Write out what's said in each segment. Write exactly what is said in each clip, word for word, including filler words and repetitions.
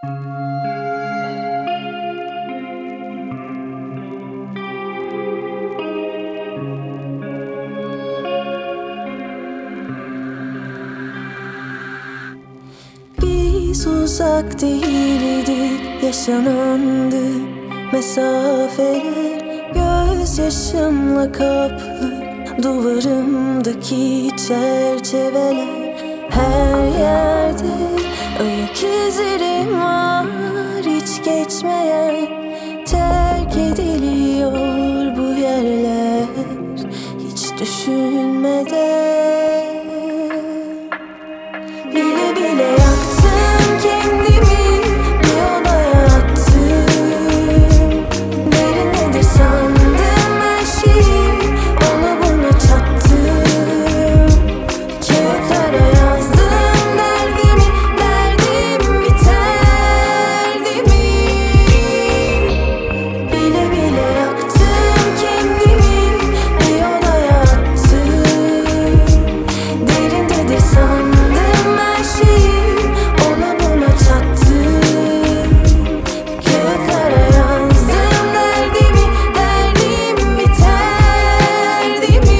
Biz uzak değildik, yaşanandı mesafeler. Gözyaşımla kaplı duvarımdaki çerçeveler. Her yerde ayak izlerim var, hiç geçmeyen. Terk ediliyor bu yerler, hiç düşünmeden. Bile bile yaktım kendimi, bir odaya attım. Derinedir sandım her şeyi, ona buna çattım. Kağıtlara yazdım derdimi, derdim biterdi mi? Bile bile yaktım kendimi, bir odaya attım. Derindedir sandım her şeyi, ona buna çattım. Kağıtlara yazdım derdimi, derdim biterdi mi?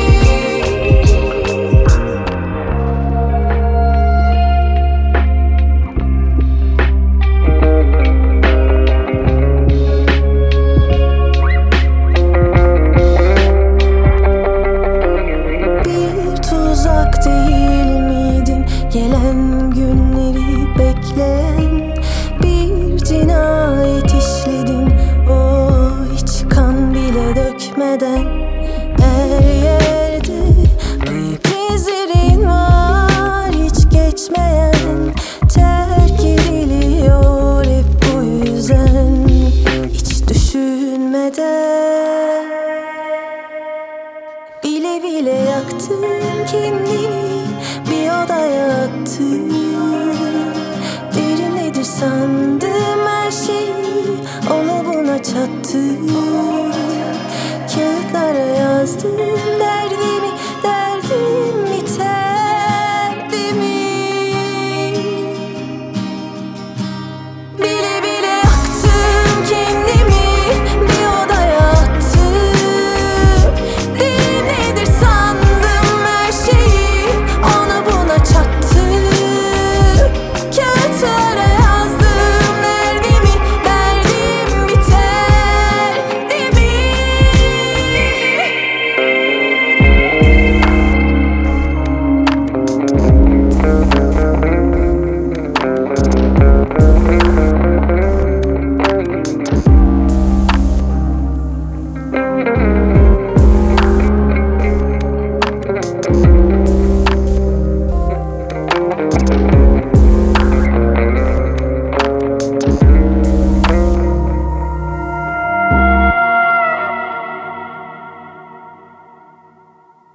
Bir tuzak değil miydin, gelen günleri bekleyen? Bir cinayet işledim, o hiç kan bile dökmeden.